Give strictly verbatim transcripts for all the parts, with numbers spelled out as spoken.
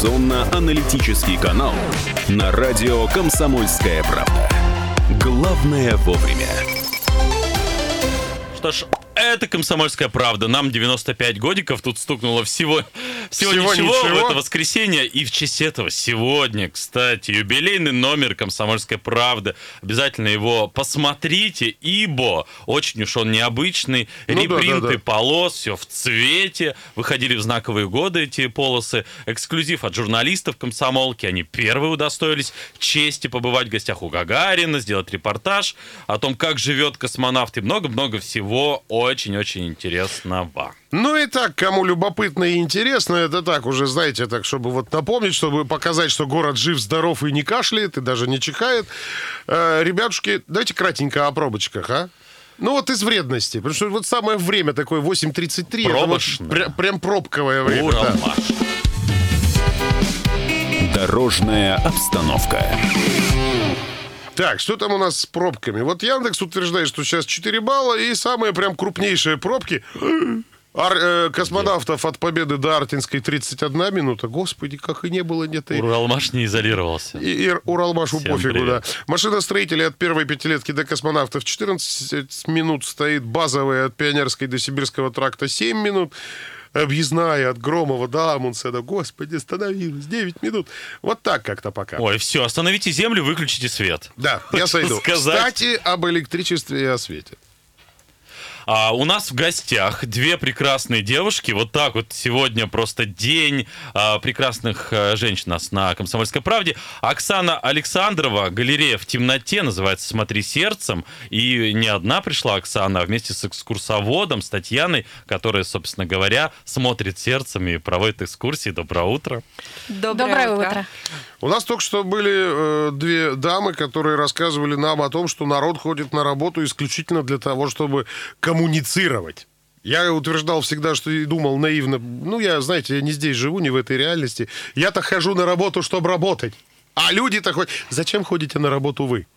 информационно-аналитический канал на радио «Комсомольская правда». Главное вовремя. Что ж, это «Комсомольская правда». Нам девяносто пять годиков. Тут стукнуло всего, всего, всего ничего, ничего в это воскресенье. И в честь этого сегодня, кстати, юбилейный номер «Комсомольской правды». Обязательно его посмотрите, ибо очень уж он необычный. Ну, репринты да, да, да. полос, все в цвете. Выходили в знаковые годы эти полосы. Эксклюзив от журналистов «Комсомолки». Они первые удостоились чести побывать в гостях у Гагарина, сделать репортаж о том, как живет космонавт и много-много всего очень-очень интересного. Ну и так, кому любопытно и интересно, это так уже, знаете, так, чтобы вот напомнить, чтобы показать, что город жив, здоров и не кашляет, и даже не чихает. Э, ребятушки, давайте кратенько о пробочках, а? Ну вот из вредности, потому что вот самое время такое восемь тридцать три, это вот пря- прям пробковое время. Уралмаш. Да. Дорожная обстановка. Так, что там у нас с пробками? Вот Яндекс утверждает, что сейчас четыре балла, и самые прям крупнейшие пробки ар- э, космонавтов от Победы до Артинской тридцать одна минута. Господи, как и не было, нет. И... Уралмаш не изолировался. И, и Уралмашу Всем пофигу, привет. да. Машиностроителей от первой пятилетки до космонавтов четырнадцать минут стоит, базовые от Пионерской до Сибирского тракта семь минут. Объездная от Громова до Амундсена. Господи, остановилась. девять минут. Вот так как-то пока. Ой, все, остановите землю, выключите свет. Да, я сойду. Сказать. Кстати, об электричестве и о свете. А у нас в гостях две прекрасные девушки. Вот так вот сегодня просто день а, прекрасных а, женщин у нас на «Комсомольской правде». Оксана Александрова, галерея «В темноте», называется «Смотри сердцем». И не одна пришла Оксана, а вместе с экскурсоводом, с Татьяной, которая, собственно говоря, смотрит сердцем и проводит экскурсии. Доброе утро. Доброе, Доброе утро. утро. У нас только что были э, две дамы, которые рассказывали нам о том, что народ ходит на работу исключительно для того, чтобы коммуницировать. Я утверждал всегда, что и думал наивно, ну, я, знаете, я не здесь живу, не в этой реальности. Я-то хожу на работу, чтобы работать. А люди-то ходят... Зачем ходите на работу вы?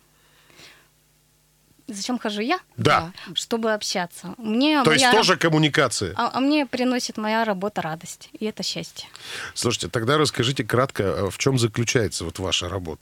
Зачем хожу я? Да. Чтобы общаться. Мне То моя... есть тоже коммуникация. А, а мне приносит моя работа радость, и это счастье. Слушайте, тогда расскажите кратко, в чем заключается вот ваша работа?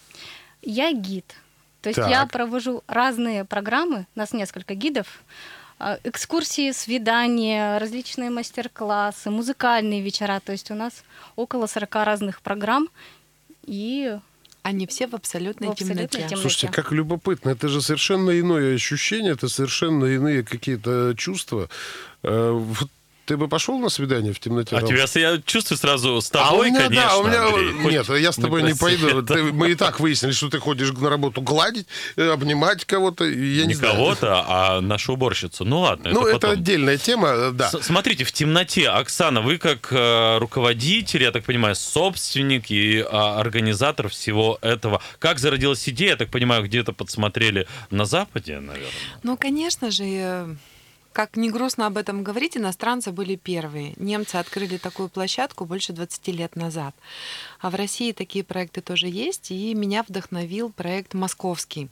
Я гид. То есть Так. я провожу разные программы, у нас несколько гидов, э, экскурсии, свидания, различные мастер-классы, музыкальные вечера. То есть у нас около сорока разных программ, и... Они все в абсолютной, В абсолютной темноте. темноте. Слушайте, как любопытно. Это же совершенно иное ощущение, это совершенно иные какие-то чувства. Э, Вот ты бы пошел на свидание в темноте? А Ром? тебя я чувствую сразу с А тобой, у меня, конечно, да, у меня... Андрей. Нет, Хоть я с тобой на не пойду. красивее, да. Ты- Мы и так выяснили, что ты ходишь на работу гладить, э, обнимать кого-то. Я не, Не знаю. кого-то, а нашу уборщицу. Ну ладно, Ну, это это потом. отдельная тема, да. С- Смотрите, в темноте, Оксана, вы как э, руководитель, я так понимаю, собственник и э, организатор всего этого. Как зародилась идея, я так понимаю, где-то подсмотрели на Западе, наверное? Ну, конечно же, э, как не грустно об этом говорить, иностранцы были первые. Немцы открыли такую площадку больше двадцати лет назад. А в России такие проекты тоже есть, и меня вдохновил проект «Московский».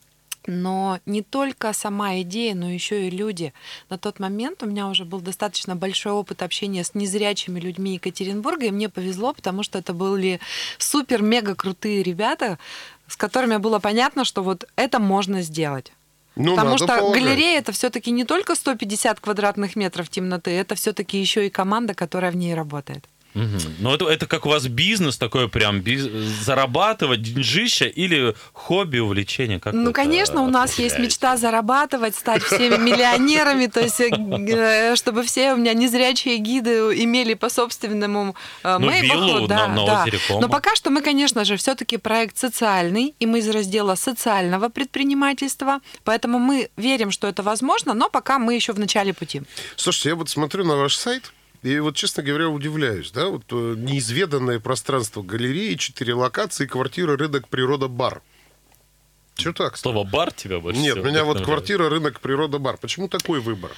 Но не только сама идея, но еще и люди. На тот момент у меня уже был достаточно большой опыт общения с незрячими людьми Екатеринбурга, и мне повезло, потому что это были супер-мега крутые ребята, с которыми было понятно, что вот это можно сделать. Ну, Потому надо что полагать. галерея это все-таки не только сто пятьдесят квадратных метров темноты, это все-таки еще и команда, которая в ней работает. Мгм. Ну, это, это как у вас бизнес такой прям, биз- зарабатывать, деньжища или хобби, увлечение? Как Ну, это конечно, у нас есть определяете? мечта зарабатывать, стать всеми миллионерами, то есть, э, чтобы все у меня незрячие гиды имели по собственному э, Ну, Мейбаху. виллу да, на- на да. озере Кома. Но пока что мы, конечно же, все-таки проект социальный, и мы из раздела социального предпринимательства, поэтому мы верим, что это возможно, но пока мы еще в начале пути. Слушайте, я вот смотрю на ваш сайт, и вот, честно говоря, удивляюсь, да, вот э, неизведанное пространство галереи, четыре локации, квартира, рынок, природа, бар. Че так? Слово «бар» тебя больше Нет, всего меня вот вдохновляет? квартира, рынок, природа, бар. Почему такой выбор?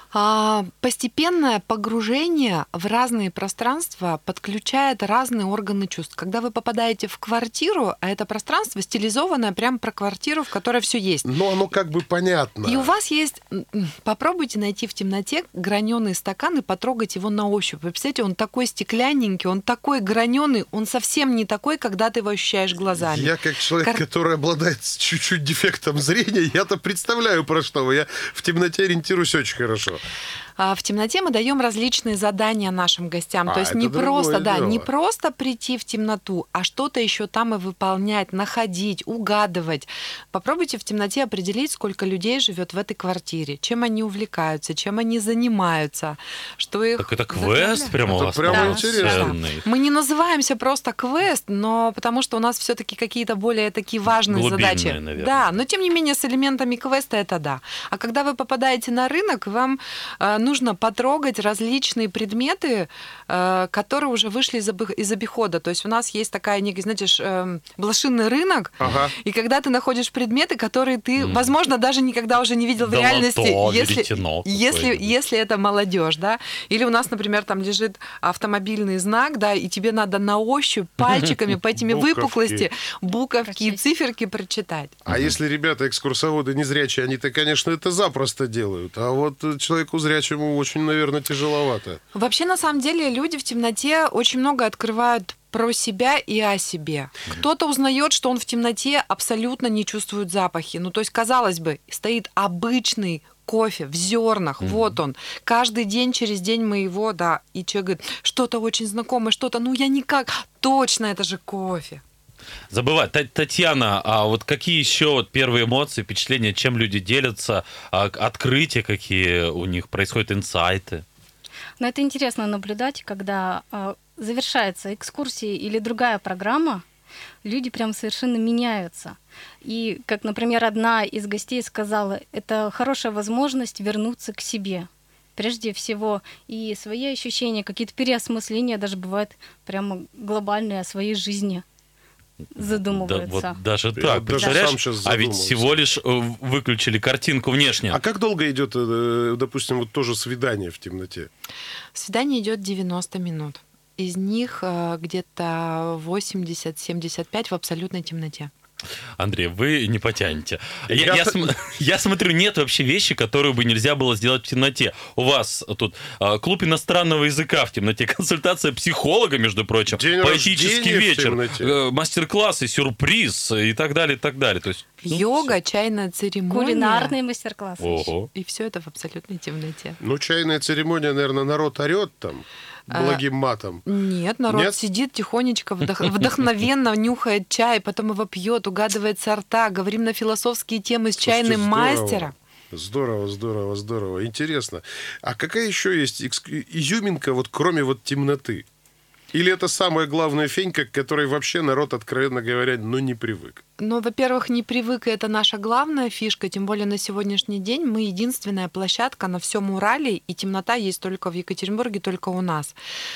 Постепенное погружение в разные пространства подключает разные органы чувств. Когда вы попадаете в квартиру, а это пространство стилизованное прямо про квартиру, в которой все есть. Но оно как бы понятно. И у вас есть... Попробуйте найти в темноте граненый стакан и потрогать его на ощупь. Вы представляете, он такой стеклянненький, он такой граненый, он совсем не такой, когда ты его ощущаешь глазами. Я как человек, Кар... который обладает чуть-чуть дефектом зрения, я-то представляю, про что вы. Я в темноте ориентируюсь очень хорошо. В темноте мы даем различные задания нашим гостям. А, То есть не это просто, да, дело. не просто прийти в темноту, а что-то еще там и выполнять, находить, угадывать. Попробуйте в темноте определить, сколько людей живет в этой квартире, чем они увлекаются, чем они занимаются, что их... Так это квест прямо у Это вас прямо такой интересно. ценный. Мы не называемся просто квест, но потому что у нас все-таки какие-то более такие важные Глубинные, задачи. наверное. Да, но тем не менее с элементами квеста это да. А когда вы попадаете на рынок, вам э, нужно потрогать различные предметы, э, которые уже вышли из, обы- из обихода. То есть у нас есть такая некий, знаете, ж, э, блошиный рынок, Ага. и когда ты находишь предметы, которые ты, Мгм. возможно, даже никогда уже не видел в Да реальности, лото, если, веретено если, какое-нибудь. если это молодежь, да. Или у нас, например, там лежит автомобильный знак, да, и тебе надо на ощупь пальчиками по этими Буковки. выпуклости буковки и Прочесть. циферки прочитать. А если ребята экскурсоводы незрячие, они-то, конечно, это запросто делают. А вот человеку зрячему очень, наверное, тяжеловато. Вообще, на самом деле, люди в темноте очень много открывают про себя и о себе. Кто-то узнает, что он в темноте абсолютно не чувствует запахи. Ну, то есть, казалось бы, стоит обычный кофе в зернах, mm-hmm. вот он. Каждый день, через день мы его, да, и человек говорит, что-то очень знакомое, что-то, ну я никак, точно, это же кофе. Забывать. Та- Татьяна, а вот какие еще вот первые эмоции, впечатления, чем люди делятся, а, открытия какие у них происходят, инсайты? Но это интересно наблюдать, когда э, завершается экскурсия или другая программа, люди прям совершенно меняются. И, как, например, одна из гостей сказала, это хорошая возможность вернуться к себе. Прежде всего, и свои ощущения, какие-то переосмысления даже бывают прямо глобальные о своей жизни. Задумываются. Да, вот даже Я так, даже представляешь? сам щас А ведь задумался. всего лишь э, выключили картинку внешне. А как долго идет, э, допустим, вот тоже свидание в темноте? Свидание идет девяносто минут. Из них э, где-то восемьдесят-семьдесят пять в абсолютной темноте. Андрей, вы не потянете. Я, Я- я см- я смотрю, нет вообще вещи, которые бы нельзя было сделать в темноте. У вас тут а, клуб иностранного языка в темноте, консультация психолога, между прочим, День поэтический рождения в вечер, темноте. э, мастер-классы, сюрприз и так далее, и так далее. То есть, ну, Йога, чайная церемония. Кулинарные мастер-классы. ого. И все это в абсолютной темноте. Ну, чайная церемония, наверное, народ орет там благим матом. Нет, народ Нет? сидит тихонечко, вдох- вдохновенно нюхает чай, потом его пьет, угадывает сорта, говорим на философские темы с Слушайте, чайным здорово. мастером. Здорово, здорово, здорово. Интересно. А какая еще есть экск- изюминка, вот кроме вот темноты? Или это самая главная фенька, к которой вообще народ, откровенно говоря, ну не привык? Ну, во-первых, не привык, и это наша главная фишка, тем более на сегодняшний день мы единственная площадка на всем Урале, и темнота есть только в Екатеринбурге, только у нас.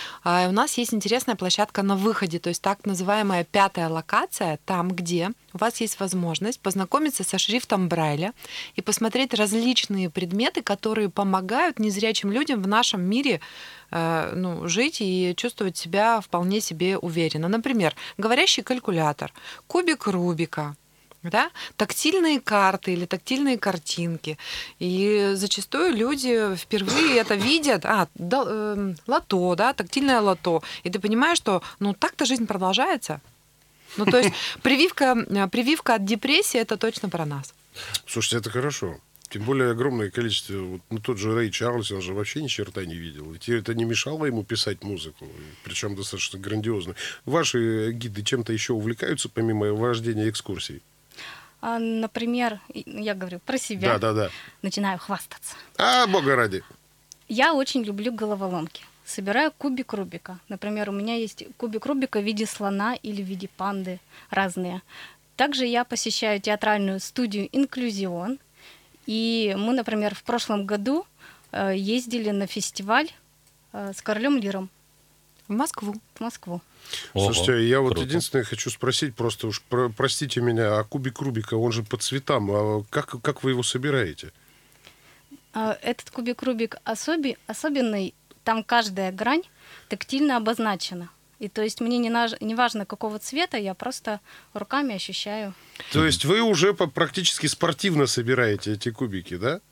А у нас есть интересная площадка на выходе, то есть так называемая пятая локация, там, где у вас есть возможность познакомиться со шрифтом Брайля и посмотреть различные предметы, которые помогают незрячим людям в нашем мире э, ну, жить и чувствовать себя вполне себе уверенно. Например, говорящий калькулятор, кубик Рубика, да? Тактильные карты или тактильные картинки. И зачастую люди впервые это видят. А, да, э, лото, да, тактильное лото. И ты понимаешь, что ну так-то жизнь продолжается. Ну, то есть прививка, прививка от депрессии – это точно про нас. Слушайте, это хорошо. Тем более огромное количество... Вот, ну, тот же Рэй Чарльз, он же вообще ни черта не видел. И тебе это не мешало ему писать музыку, причем достаточно грандиозную. Ваши гиды чем-то еще увлекаются, помимо вождения экскурсий? А, например, я говорю про себя, Да, да, да. начинаю хвастаться. А, бога ради. Я очень люблю головоломки. Собираю кубик Рубика. Например, у меня есть кубик Рубика в виде слона или в виде панды, разные. Также я посещаю театральную студию «Инклюзион». И мы, например, в прошлом году э, ездили на фестиваль э, с Королем Лиром В Москву. в Москву. Ого, Слушайте, я вот круто. единственное хочу спросить, просто уж про- простите меня, а кубик Рубика, он же по цветам, а как, как вы его собираете? А, Этот кубик Рубик особи- особенный, там каждая грань тактильно обозначена. И то есть мне не, наж- не важно, какого цвета, я просто руками ощущаю. То есть вы уже по- практически спортивно собираете эти кубики, да?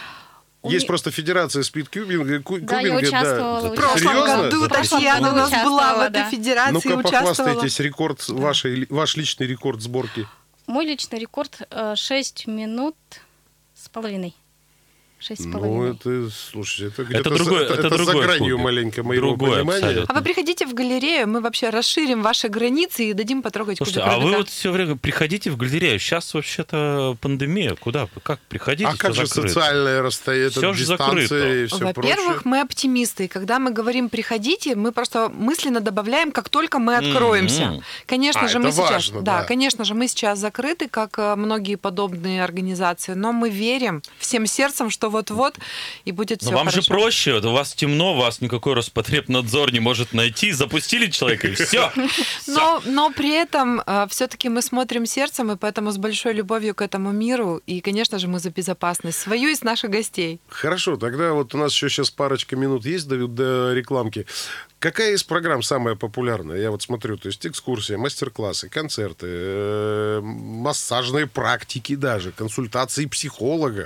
У Есть ме- просто федерация спидкубинга. ку- Да, я кубинга, участвовала. да. В прошлом Серьезно? году В прошлом Татьяна у году нас была в участвовала, этой да. федерации, Ну-ка, участвовала. похвастайтесь, рекорд, вашей, ваш личный рекорд сборки. Мой личный рекорд э, шесть минут с половиной. Шесть с Ну, половиной. это, слушайте, это где-то Это другой- за, это это за другой гранью кубик. маленько моего Другой понимания. абсолютно. А вы приходите в галерею, мы вообще расширим ваши границы и дадим потрогать Слушайте, кубик а вы Рубика. вот все время приходите в галерею. Сейчас вообще-то пандемия. Куда? Как? Приходите, А как всё же закрыто. социальное расстояние, Всё же дистанция закрыто. и все Во-первых, прочее? мы оптимисты. И когда мы говорим «приходите», мы просто мысленно добавляем, как только мы откроемся. М-м. Конечно А, же, это мы сейчас... важно, да, да. конечно же, мы сейчас закрыты, как э, многие подобные организации, но мы верим всем сердцем, что вот-вот и будет Но все вам хорошо. же проще, вот у вас темно, вас никакой Роспотребнадзор не может найти, запустили человека и все. Но, но при этом э, все-таки мы смотрим сердцем, и поэтому с большой любовью к этому миру. И, конечно же, мы за безопасность свою и с наших гостей. Хорошо, тогда вот у нас еще сейчас парочка минут есть до, до рекламки. Какая из программ самая популярная? Я вот смотрю, то есть экскурсия, мастер-классы, концерты, э, массажные практики даже, консультации психолога.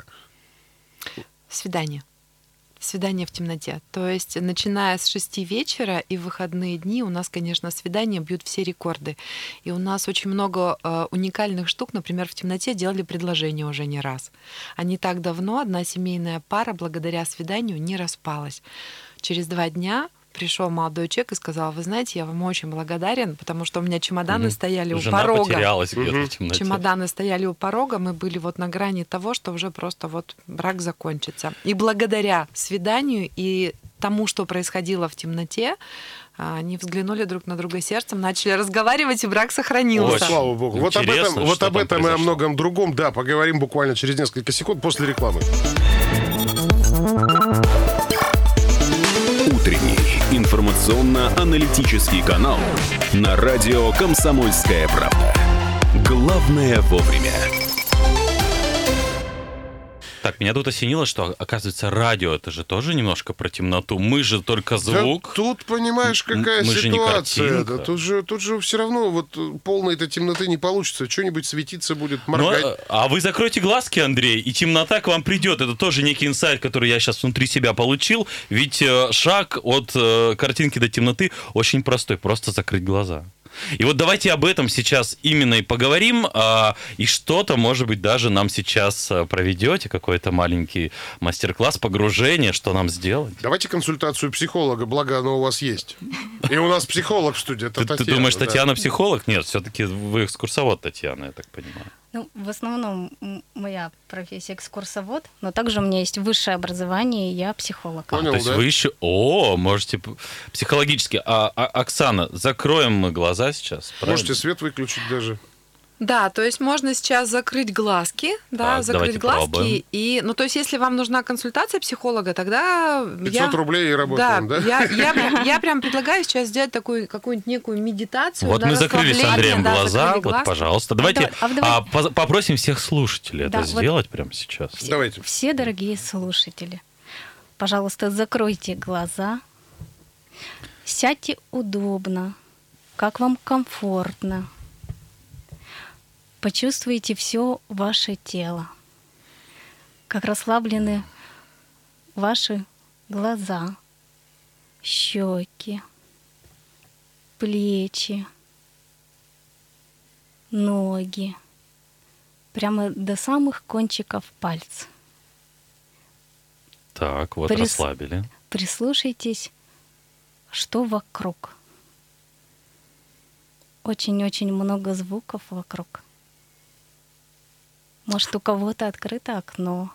Свидание. Свидание в темноте. То есть, начиная с шести вечера и в выходные дни у нас, конечно, свидания бьют все рекорды. И у нас очень много э, уникальных штук. Например, в темноте делали предложение уже не раз. А не так давно одна семейная пара благодаря свиданию не распалась. Через два дня пришел молодой человек и сказал: вы знаете, я вам очень благодарен, потому что у меня чемоданы Мгм. стояли у Жена порога. потерялась где-то Мгм. в темноте. Чемоданы стояли у порога, мы были вот на грани того, что уже просто вот брак закончится. И благодаря свиданию и тому, что происходило в темноте, они взглянули друг на друга сердцем, начали разговаривать, и брак сохранился. Вот, слава богу. Вот об Интересно, этом, вот что об там этом и о произошло. многом другом, да, поговорим буквально через несколько секунд после рекламы. Утренний информационно-аналитический канал на радио «Комсомольская правда». Главное вовремя. Так, меня тут осенило, что, оказывается, радио — это же тоже немножко про темноту. Мы же только звук. Да тут, понимаешь, какая Мы же не ситуация. картинка. Да, тут же, тут же все равно вот полной этой темноты не получится. Что-нибудь светиться будет, Ну, моргать. а а вы закройте глазки, Андрей, и темнота к вам придет. Это тоже некий инсайт, который я сейчас внутри себя получил. Ведь э, шаг от э, картинки до темноты очень простой. Просто закрыть глаза. И вот давайте об этом сейчас именно и поговорим. а, И что-то, может быть, даже нам сейчас а, проведете, какой-то маленький мастер-класс, погружение, что нам сделать. Давайте консультацию психолога, благо оно у вас есть. И у нас психолог в студии, это Ты, ты Татьяна. думаешь, да. Татьяна психолог? Нет, все-таки вы экскурсовод, Татьяна, я так понимаю. Ну, в основном м, моя профессия экскурсовод, но также у меня есть высшее образование, и я психолог. Понял, То есть да? вы еще... О, можете п- психологически. А, а, Оксана, закроем мы глаза сейчас, правильно? Можете свет выключить даже. Да, то есть можно сейчас закрыть глазки, да, Так, закрыть давайте глазки. пробуем. И, ну, то есть, если вам нужна консультация психолога, тогда пятьсот я... рублей и работаем, да? Я, я, прям, я прям предлагаю сейчас сделать такую какую-нибудь некую медитацию. Вот да, мы закрыли с расслабление, Андреем да, глаза, закрыли вот, глазки. пожалуйста. Давайте давай- а давай- а, поз- попросим всех слушателей Да, это вот- сделать прямо сейчас. Давайте. Все дорогие слушатели, пожалуйста, закройте глаза, сядьте удобно, как вам комфортно. Почувствуйте все ваше тело, как расслаблены ваши глаза, щеки, плечи, ноги, прямо до самых кончиков пальцев. Так, вот Прис- расслабили. Прислушайтесь, что вокруг. Очень-очень много звуков вокруг. Может, у кого-то открыто окно.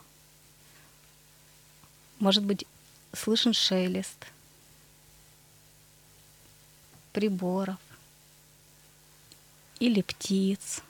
Может быть, слышен шелест приборов или птиц.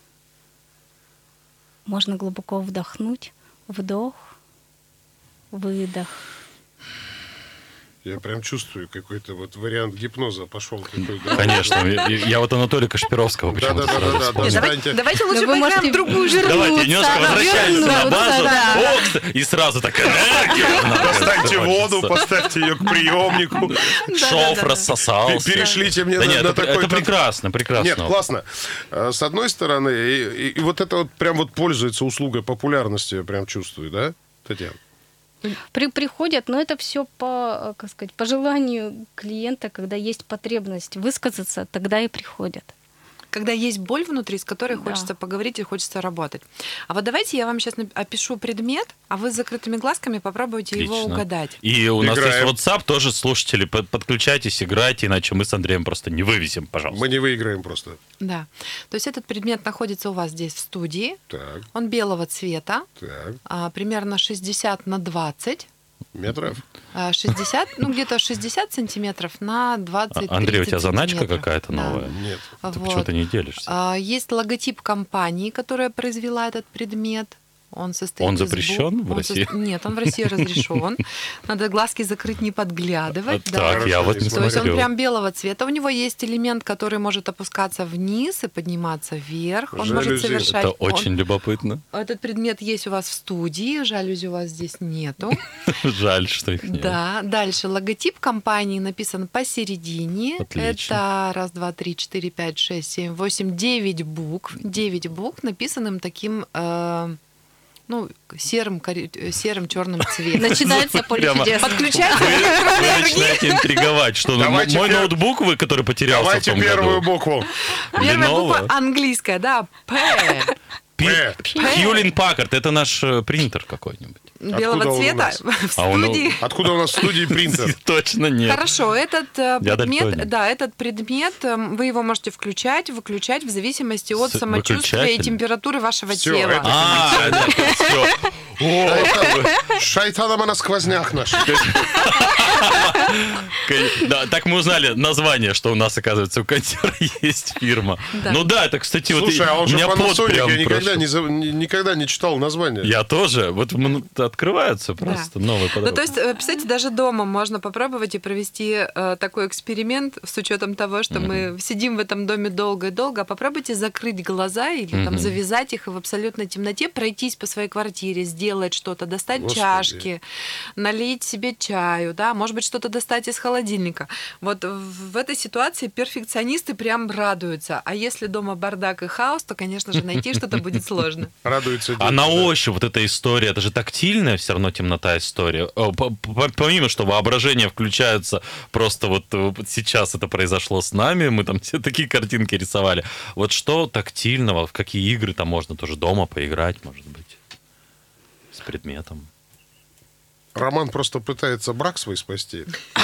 Можно глубоко вдохнуть. Вдох, выдох. Я прям чувствую, какой-то вот вариант гипноза пошел. Такой, да? Конечно. Я, я вот Анатолия Кашпировского почему-то Да-да-да, сразу да, вспомнил. Давайте, давайте лучше вы поиграем можете в другую же. Давайте немножко Вернуться, возвращаемся на вернуться, базу. да. О, кстати, и сразу такая энергия. Поставьте воду, Хочется. поставьте ее к приемнику. Шов рассосался. Перешлите мне Да на, нет, на это, такой... это прекрасно, прекрасно. Нет, классно. Э, С одной стороны, и, и- и вот это вот прям вот пользуется услугой популярности, я прям чувствую, да, Татьяна? При, приходят, но это все по, как сказать, по желанию клиента, когда есть потребность высказаться, тогда и приходят. Когда есть боль внутри, с которой Да. хочется поговорить и хочется работать. А вот давайте я вам сейчас опишу предмет, а вы с закрытыми глазками попробуйте его Отлично. угадать. И у нас Играем. есть WhatsApp, тоже слушатели, под- подключайтесь, играйте, иначе мы с Андреем просто не вывесим, пожалуйста. Мы не выиграем просто. Да. То есть этот предмет находится у вас здесь в студии. Так, Он белого цвета, так, а, примерно шестьдесят на двадцать. метров. А, шестьдесят, ну где-то шестьдесят сантиметров на двадцать. А, Андрей, у тебя заначка сантиметров. какая-то Да. новая? Нет. Ты Вот. почему-то не делишься? А, Есть логотип компании, которая произвела этот предмет. Он состоит Он из запрещен букв- в он России? сос- Нет, он в России разрешен. Надо глазки закрыть, не подглядывать. А, да. Так, я Хорошо, вот не не То есть он смотрю. прям белого цвета. У него есть элемент, который может опускаться вниз и подниматься вверх. Он может Жалюзи. совершать... Это он- очень любопытно. Этот предмет есть у вас в студии, жалюзи у вас здесь нету. Жаль, что их нет. Да, дальше логотип компании написан посередине. Отлично. Это раз, два, три, четыре, пять, шесть, семь, восемь, девять букв. Девять букв, написанным таким, э, ну, серым, кори- э, серым черным цветом. Начинается поле Прямо. чудес. Подключается Вы электроэнергия. начинаете интриговать, что ну, Давайте мой пер- ноутбук, вы, который потерялся в Давайте том первую году. букву. Первая Lenovo. буква английская, да, П. П. Хьюлин Паккард, это наш э, принтер какой-нибудь. Белого он у цвета нас? в А он у- студии. Откуда у нас в студии принтер? Точно нет. Хорошо, этот э, Я предмет, дальтоник. да, этот предмет, эм, вы его можете включать, выключать в зависимости от С- самочувствия и выключатель? температуры вашего Всё, тела. это- А, да, все. Шайтанам на сквозняк наш. Да, так мы узнали название, что у нас, оказывается, у контера есть фирма. Да. Ну да, это, кстати, вот Слушай, и- а он у же меня пот Panasonic, прям я никогда прошел. не, за- ни- никогда не читал название. Я тоже. Вот м, открываются просто новые Ну, то подробности. есть, э, представьте, даже дома можно попробовать и провести э, такой эксперимент с учетом того, что мы сидим в этом доме долго и долго. Попробуйте закрыть глаза или там Мгм. завязать их и в абсолютной темноте пройтись по своей квартире, сделать что-то, достать Господи. чашки, налить себе чаю, да, может быть, что-то достать из холодильника. Вот в в этой ситуации перфекционисты прям радуются. А если дома бардак и хаос, то, конечно же, найти что-то будет сложно. Радуется. А дети, на да. ощупь вот эта история, это же тактильная все равно темнота история. О, по- по- Помимо, что воображение включается, просто вот, э, вот сейчас это произошло с нами, мы там все такие картинки рисовали. Вот что тактильного, в какие игры там можно тоже дома поиграть, может быть, с предметом. Роман просто пытается брак свой спасти.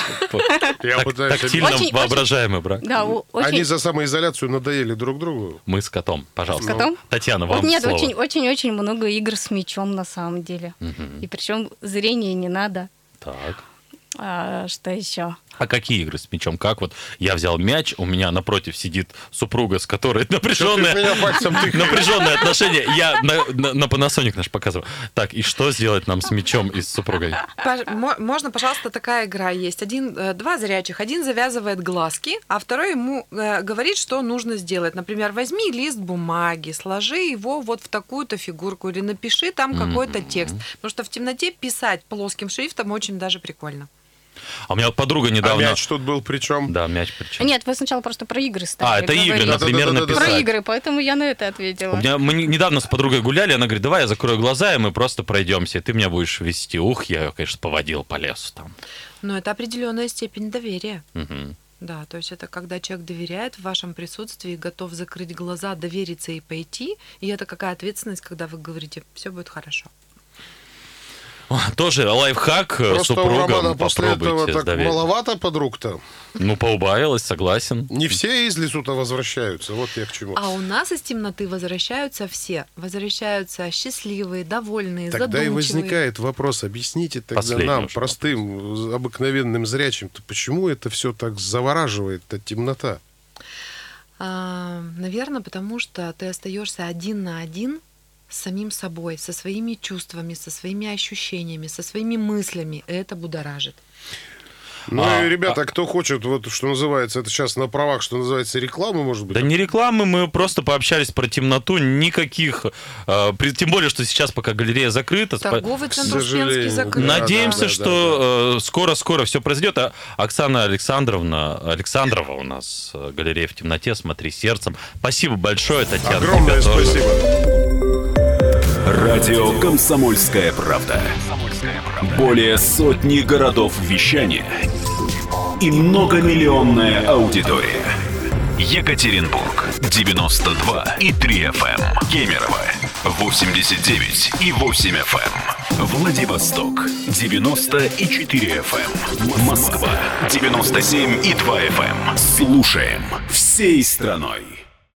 Я Так- пытаюсь... Тактильно Очень- воображаемый брак. Да, о- Они очень, за самоизоляцию надоели друг другу. Мы с котом, пожалуйста. С котом? Татьяна, Вот вам нет, слово. очень, очень, очень много игр с мячом на самом деле. Мгм. И причем зрение не надо. Так. А, что еще? А какие игры с мячом? Как вот я взял мяч, у меня напротив сидит супруга, с которой напряженные, Чё ты в меня пальцем тыкаешь? напряженные отношения. Я на, на, на Panasonic наш показываю. Так, и что сделать нам с мячом и с супругой? Пож- мо- Можно, пожалуйста, такая игра есть. Один, э, два зрячих. Один завязывает глазки, а второй ему э, говорит, что нужно сделать. Например, возьми лист бумаги, сложи его вот в такую-то фигурку или напиши там какой-то текст. Потому что в темноте писать плоским шрифтом очень даже прикольно. А у меня вот подруга А недавно... мяч тут был при чем? Да, мяч причем. Нет, вы сначала просто про игры стали А, это говорить. игры, например, Да-да-да-да-да. написать. Про игры, поэтому я на это ответила. У меня, мы недавно с подругой гуляли, она говорит, давай я закрою глаза, и мы просто пройдемся, и ты меня будешь вести. Ух, я ее, конечно, поводил по лесу там. Но это определенная степень доверия. Мгм. Да, то есть это когда человек доверяет в вашем присутствии, готов закрыть глаза, довериться и пойти. И это какая ответственность, когда вы говорите, все будет хорошо. О, тоже лайфхак э, Просто у супругам Романа после этого попробуйте так доверить. маловато подруг-то. Ну, поубавилась, согласен. Не все из лесу-то возвращаются. Вот я к чему. А у нас из темноты возвращаются все. Возвращаются счастливые, довольные, Тогда и задумчивые. возникает вопрос, объясните тогда Последний нам, уже простым, обыкновенным зрячим, почему это все так завораживает, эта темнота? А, наверное, потому что ты остаешься один на один с самим собой, со своими чувствами, со своими ощущениями, со своими мыслями. И это будоражит. Ну А, и, ребята, кто хочет, вот что называется, это сейчас на правах, что называется, рекламы, может быть? Да не рекламы, мы просто пообщались про темноту, никаких, э, при- тем более, что сейчас пока галерея закрыта. спа- Торговый центр сожалению, Успенский закрыт. да. Надеемся, да, что э, скоро-скоро все произойдет. А Оксана Александровна, Александрова у нас, э, галерея в темноте, смотри сердцем. Спасибо большое, Татьяна. Огромное тебе тоже. спасибо. Радио «Комсомольская правда». Более сотни городов вещания и многомиллионная аудитория. Екатеринбург девяносто два и три эф эм, Кемерово восемьдесят девять и восемь эф эм, Владивосток девяносто и четыре эф эм, Москва девяносто семь и два эф эм. Слушаем всей страной.